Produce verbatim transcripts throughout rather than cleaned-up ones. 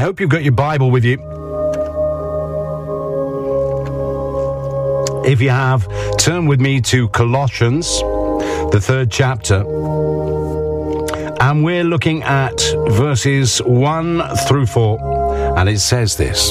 hope you've got your Bible with you. If you have, turn with me to Colossians, the third chapter. And we're looking at verses one through four. And it says this: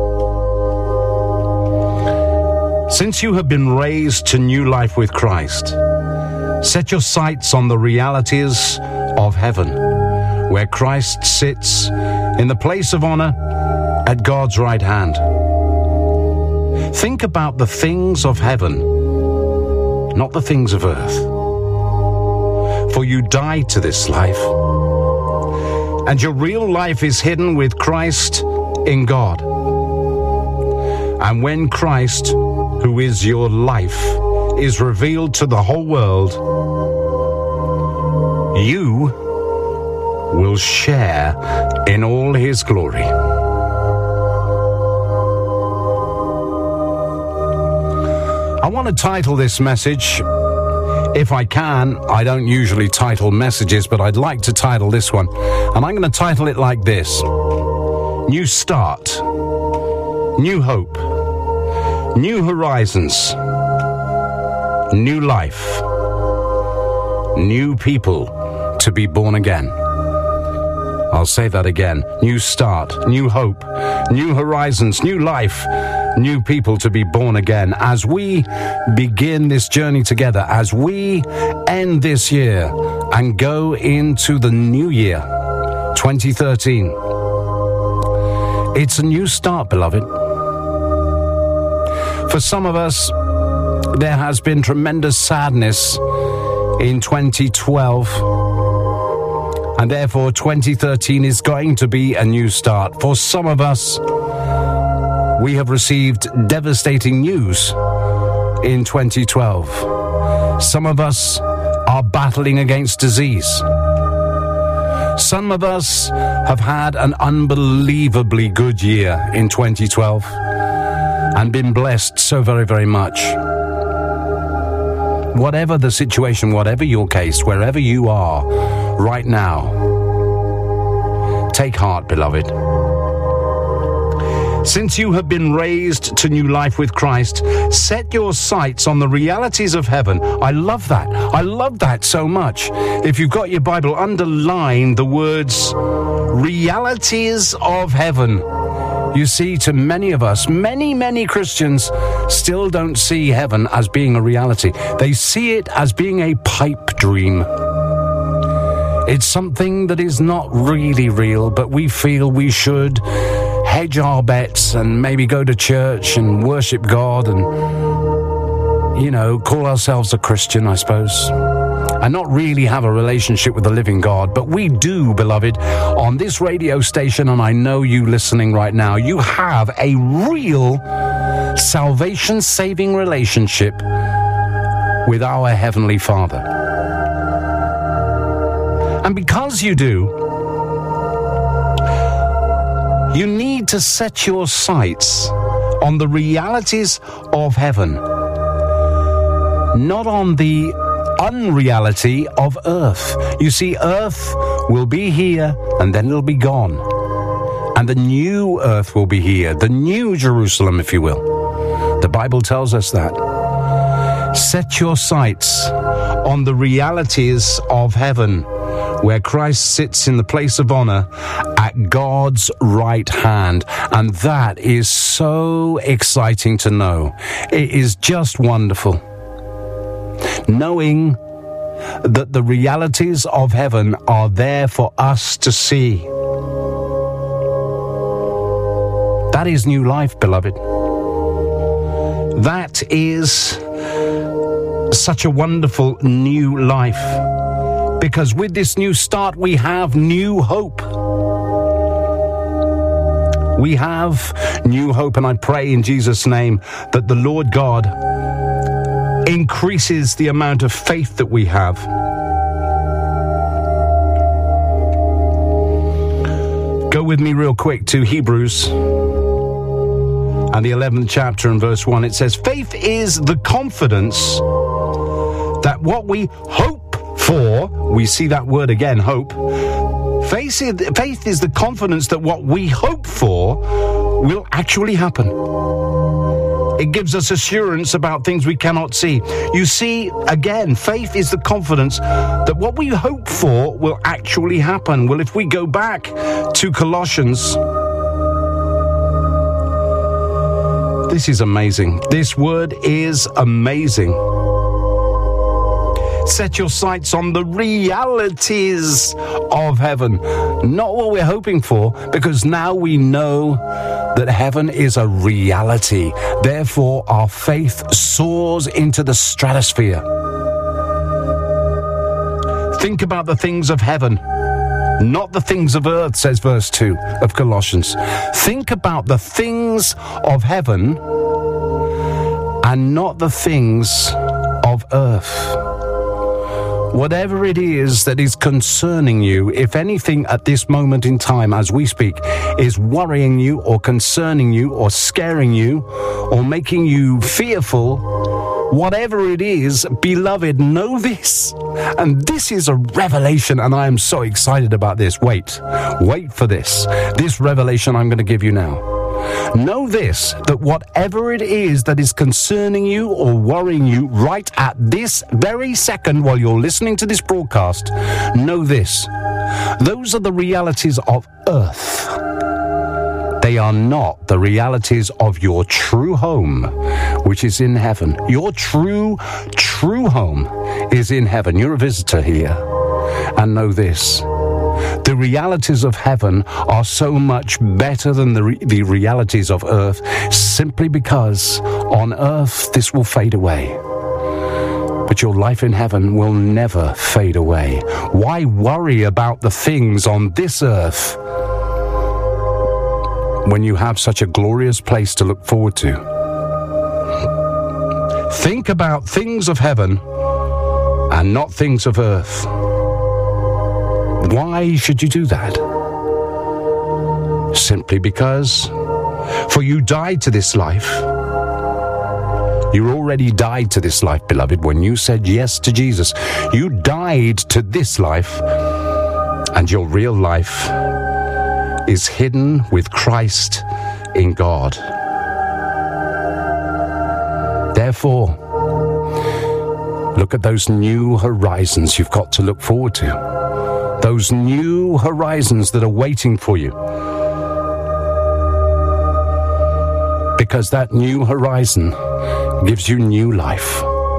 Since you have been raised to new life with Christ, set your sights on the realities of heaven, where Christ sits in the place of honor at God's right hand. Think about the things of heaven, not the things of earth. For you died to this life, and your real life is hidden with Christ in God. And when Christ, who is your life, is revealed to the whole world, you will share in all his glory. I want to title this message, if I can, I don't usually title messages, but I'd like to title this one. And I'm going to title it like this: New Start, New Hope, New Horizons, New Life, New People to be born again. I'll say that again. New start, new hope, new horizons, new life, new people to be born again. As we begin this journey together, as we end this year and go into the new year, twenty thirteen, it's a new start, beloved. For some of us, there has been tremendous sadness in twenty twelve. And therefore, twenty thirteen is going to be a new start. For some of us, we have received devastating news in twenty twelve. Some of us are battling against disease. Some of us have had an unbelievably good year in twenty twelve and been blessed so very, very much. Whatever the situation, whatever your case, wherever you are right now, take heart, beloved. Since you have been raised to new life with Christ, set your sights on the realities of heaven. I love that. I love that so much. If you've got your Bible, underline the words realities of heaven. You see, to many of us, many, many Christians still don't see heaven as being a reality. They see it as being a pipe dream. It's something that is not really real, but we feel we should hedge our bets and maybe go to church and worship God and, you know, call ourselves a Christian, I suppose, and not really have a relationship with the living God. But we do, beloved, on this radio station, and I know you listening right now, you have a real salvation-saving relationship with our Heavenly Father. And because you do, you need to set your sights on the realities of heaven, not on the unreality of earth. You see, earth will be here and then it'll be gone. And the new earth will be here, the new Jerusalem, if you will. The Bible tells us that. Set your sights on the realities of heaven, where Christ sits in the place of honor at God's right hand. And that is so exciting to know. It is just wonderful. Knowing that the realities of heaven are there for us to see. That is new life, beloved. That is such a wonderful new life. Because with this new start, we have new hope. We have new hope, and I pray in Jesus' name that the Lord God increases the amount of faith that we have. Go with me real quick to Hebrews and the eleventh chapter and verse one. It says, faith is the confidence that what we hope for, we see that word again, hope, Faith is, faith is the confidence that what we hope for will actually happen. It gives us assurance about things we cannot see. You see, again, faith is the confidence that what we hope for will actually happen. Well, if we go back to Colossians, this is amazing. This word is amazing. Set your sights on the realities of heaven, not what we're hoping for, because now we know that heaven is a reality. Therefore, our faith soars into the stratosphere. Think about the things of heaven, not the things of earth, says verse two of Colossians. Think about the things of heaven and not the things of earth. Whatever it is that is concerning you, if anything at this moment in time as we speak is worrying you or concerning you or scaring you or making you fearful, whatever it is, beloved, know this. And this is a revelation, and I am so excited about this. Wait, wait for this. This revelation I'm going to give you now. Know this, that whatever it is that is concerning you or worrying you right at this very second while you're listening to this broadcast, know this. Those are the realities of earth. They are not the realities of your true home, which is in heaven. Your true, true home is in heaven. You're a visitor here. And know this. The realities of heaven are so much better than the, re- the realities of earth, simply because on earth this will fade away. But your life in heaven will never fade away. Why worry about the things on this earth when you have such a glorious place to look forward to? Think about things of heaven and not things of earth. Why should you do that? Simply because, for you died to this life. You already died to this life, beloved, when you said yes to Jesus. You died to this life, and your real life is hidden with Christ in God. Therefore, look at those new horizons you've got to look forward to. Those new horizons that are waiting for you. Because that new horizon gives you new life.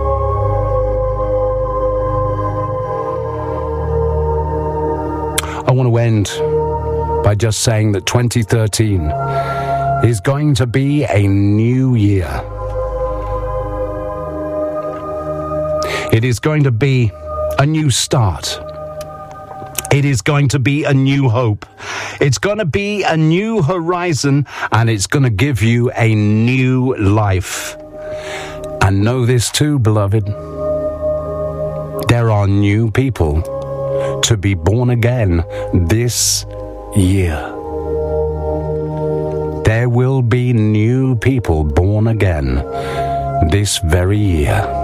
I want to end by just saying that twenty thirteen is going to be a new year. It is going to be a new start. It is going to be a new hope. It's going to be a new horizon, and it's going to give you a new life. And know this too, beloved. There are new people to be born again this year. There will be new people born again this very year.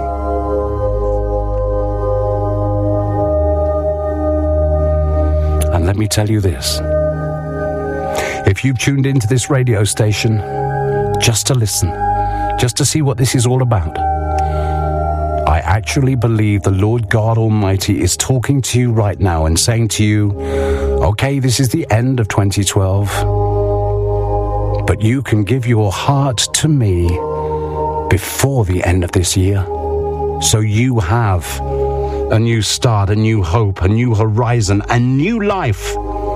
And let me tell you this. If you've tuned into this radio station just to listen, just to see what this is all about, I actually believe the Lord God Almighty is talking to you right now and saying to you, okay, this is the end of twenty twelve, but you can give your heart to me before the end of this year. So you have a new start, a new hope, a new horizon, a new life.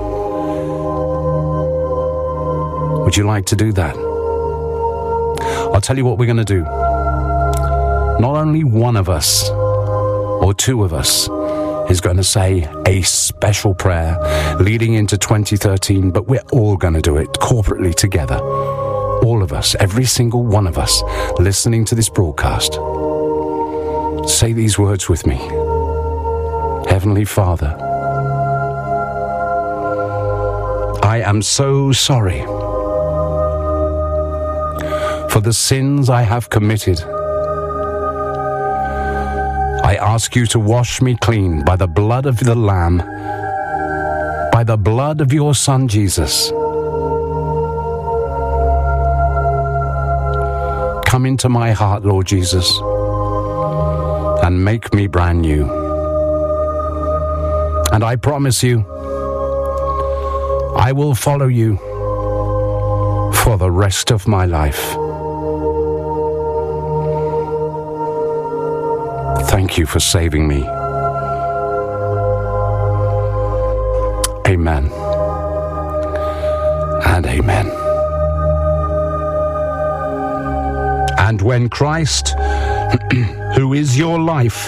Would you like to do that? I'll tell you what we're going to do. Not only one of us or two of us is going to say a special prayer leading into twenty thirteen, but we're all going to do it corporately together. All of us, every single one of us listening to this broadcast. Say these words with me. Heavenly Father, I am so sorry for the sins I have committed. I ask you to wash me clean by the blood of the Lamb, by the blood of your Son, Jesus. Come into my heart, Lord Jesus, and make me brand new. And I promise you, I will follow you for the rest of my life. Thank you for saving me. Amen and amen. And when Christ, who is your life,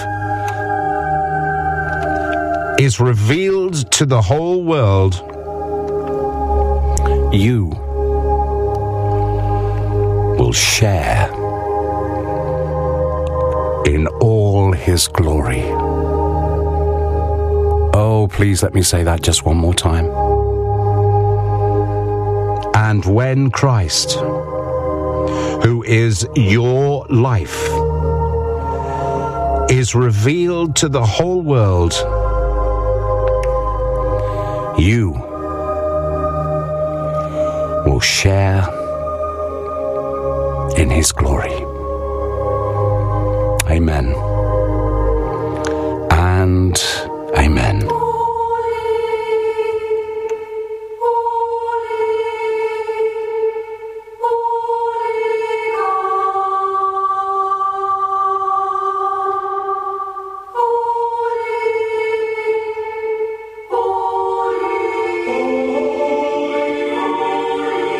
is revealed to the whole world, you will share in all his glory. Oh, please let me say that just one more time. And when Christ, who is your life, is revealed to the whole world, you will share in his glory.